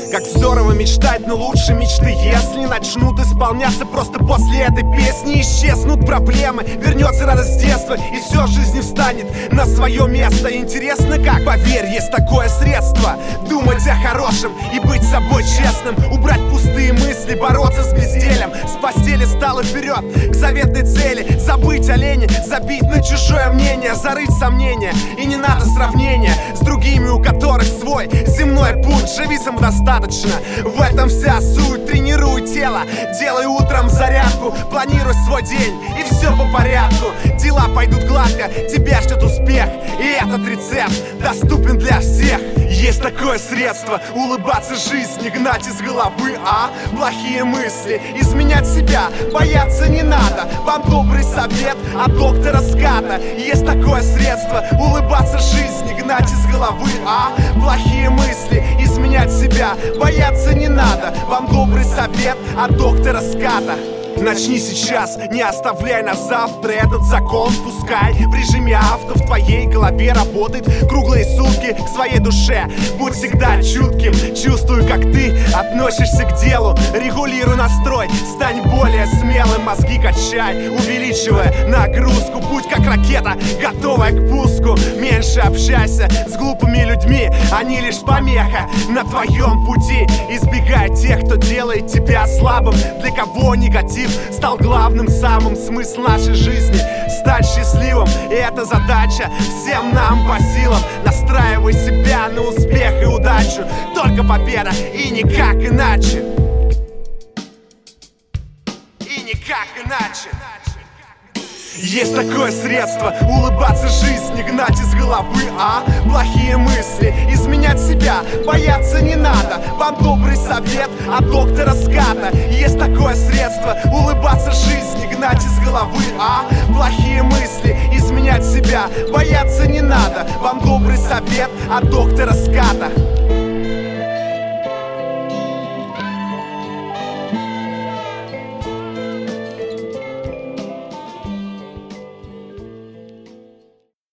Как здорово мечтать, но лучше мечты, если начнут исполняться, просто после этой песни исчезнут проблемы, вернется радость детства, и все в жизни встанет на свое место. Интересно как? Поверь, есть такое средство: думать о хорошем и быть собой честным, убрать пустые мысли, бороться с бездельем, с постели стало вперед к заветной цели, забыть о лени, забить на чужое мнение, зарыть сомнения, и не надо сравнения с другими, у которых свой земной путь. Живи самодостаточно, в этом вся суть. Тренируй тело, делай утром зарядку, планируй свой день, и все по порядку. Дела пойдут гладко, тебя ждет успех, и этот рецепт доступен для всех. Есть такое средство: улыбаться жизни, гнать из головы плохие мысли, изменять себя, бояться не надо. Вам добрый совет от доктора Ската. Есть такое средство: улыбаться жизни, гнать из головы плохие мысли, изменять себя, бояться не надо. Вам добрый совет от доктора Ската. Начни сейчас, не оставляй на завтра этот закон. Пускай в режиме авто в твоей голове работает круглые сутки к своей душе. Будь всегда чутким, чувствуй, как ты относишься к делу. Регулируй настрой, стань более смелым. Мозги качай, увеличивая нагрузку. Будь как ракета, готовая к пуску. Меньше общайся с глупыми людьми, они лишь помеха на твоем пути. Избегай тех, кто делает тебя слабым, для кого негатив стал главным. Самым смысл нашей жизни — стать счастливым, и эта задача всем нам по силам. Настраивай себя на успех и удачу, только победа и никак иначе. И никак иначе. Есть такое средство: улыбаться жизни, гнать из головы плохие мысли, изменять себя, бояться не надо. Вам добрый совет от доктора Ската. Есть такое средство: улыбаться жизни, гнать из головы плохие мысли, изменять себя, бояться не надо. Вам добрый совет от доктора Ската.